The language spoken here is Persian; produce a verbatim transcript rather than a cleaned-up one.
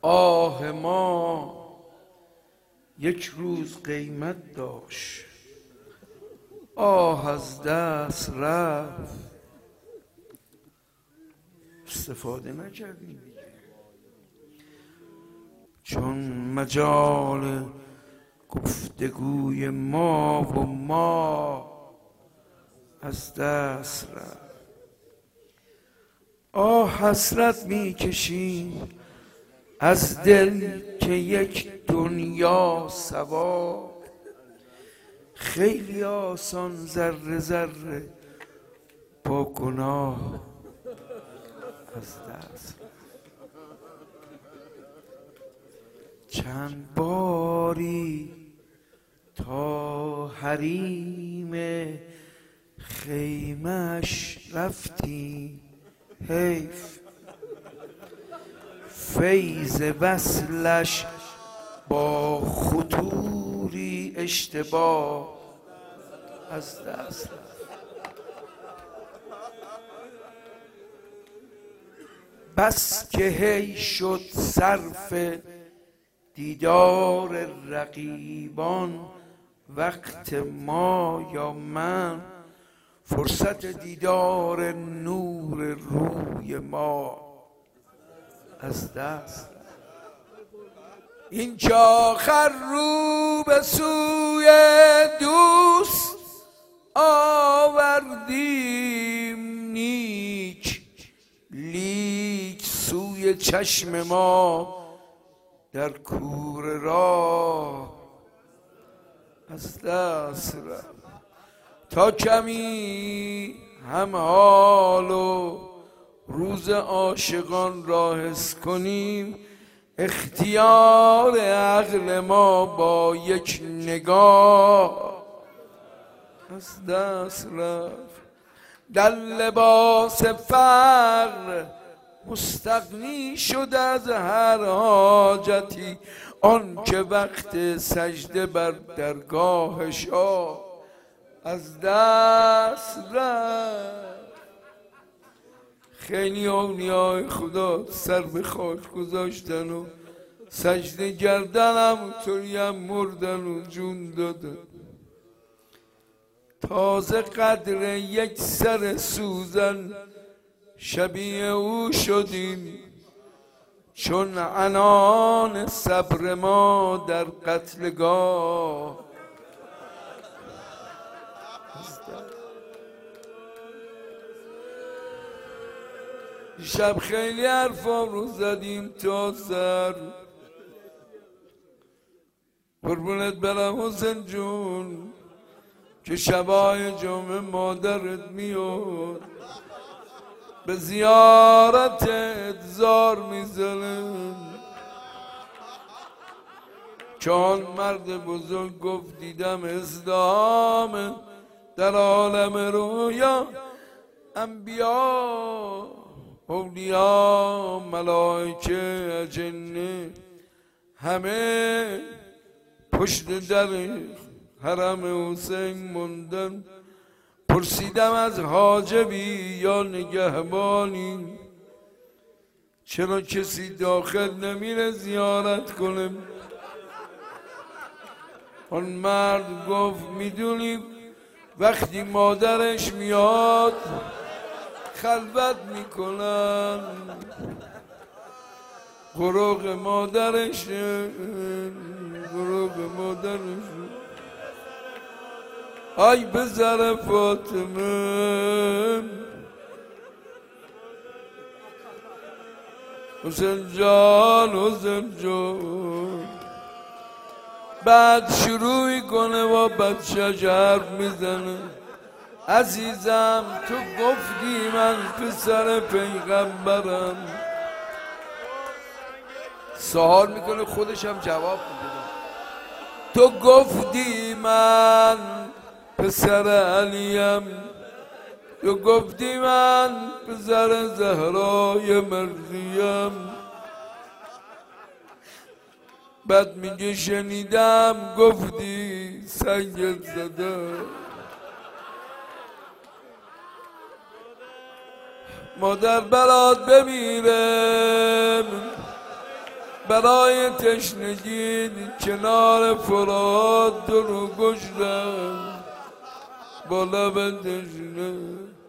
آه ما یک روز قیمت داشت، آه از دست رفت، استفاده نکردیم دیگه. چون مجال گفتگوی ما و ما از دست رفت. آه حسرت میکشیم از دل که یک دنیا سوار، خیلی آسان ذره ذره با گناه از دست. چند باری تا حریم خیمش رفتیم، حیف فیض وصلش با خطوری اشتباه از دست رفت. بس که هی شد صرف دیدار رقیبان وقت ما یا من، فرصت دیدار نور روی ما از دست. این که آخر رو به سوی دوست آوردیم نیک، لیک سوی چشم ما در کوره راه از دست رفت. تا کمی هم حال و روز عاشقان را حس کنیم، اختیار عقل ما با یک نگاه از دست رفت. در لباس فقر مستغنی شد از هر حاجتی، آن که وقت سجده بر درگاه شاه از دست رفت. خیلی اولیای خدا سر به خاک گذاشتن و سجده کردن، همونطوری هم مردن و جون دادن. تازه قدر یک سر سوزن شبیه او شدیم، چون عنان صبر ما در قتلگاه. شب خیلی حرفا رو زدیم تا سر، قربونت برم حسین جون که شبای جمعه مادرت میاد به زیارتت زار میزنه. چون مرد بزرگ گفت دیدم ازدهام در عالم رویا، انبیا اولیا ملائکه اجنه همه پشت در حرم حسین موندن. پرسیدم از حاجبی یا نگهبانی چرا کسی داخل نمیره زیارت کنه؟ اون مرد گفت میدونی وقتی مادرش میاد خلوت میکنن، غروق مادرش غروق مادرش. آی بذاره فاطمه حسین جان حسین جان، بعد شروعی کنه و بچه‌ش حرف میزنه. عزیزم تو گفتی من پسر پیغمبرم. سوال میکنه خودش هم جواب میده. تو گفتی من پسر علیم، تو گفتی من پسر زهرای مریم. بعد میگه شنیدم گفتی سنگت زده. مادر برات بمیرم برای تشنگی کنار فرات درو گشتم با لب تشنه